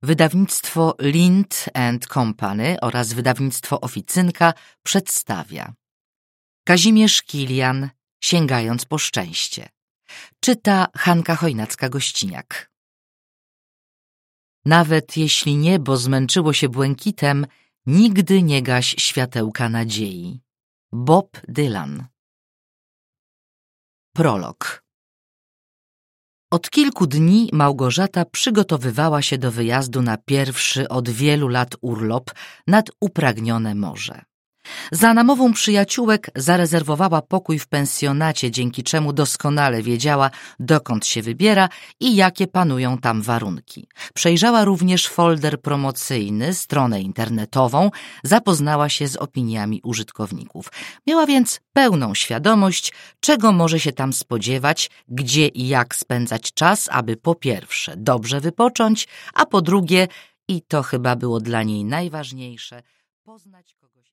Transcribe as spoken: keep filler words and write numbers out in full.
Wydawnictwo Lind and Company oraz wydawnictwo Oficynka przedstawia Kazimierz Kilian, Sięgając po szczęście. Czyta Hanka Chojnacka-Gościniak. Nawet jeśli niebo zmęczyło się błękitem, nigdy nie gaś światełka nadziei. Bob Dylan. Prolog. Od kilku dni Małgorzata przygotowywała się do wyjazdu na pierwszy od wielu lat urlop nad upragnione morze. Za namową przyjaciółek zarezerwowała pokój w pensjonacie, dzięki czemu doskonale wiedziała, dokąd się wybiera i jakie panują tam warunki. Przejrzała również folder promocyjny, stronę internetową, zapoznała się z opiniami użytkowników. Miała więc pełną świadomość, czego może się tam spodziewać, gdzie i jak spędzać czas, aby po pierwsze dobrze wypocząć, a po drugie, i to chyba było dla niej najważniejsze, poznać kogoś.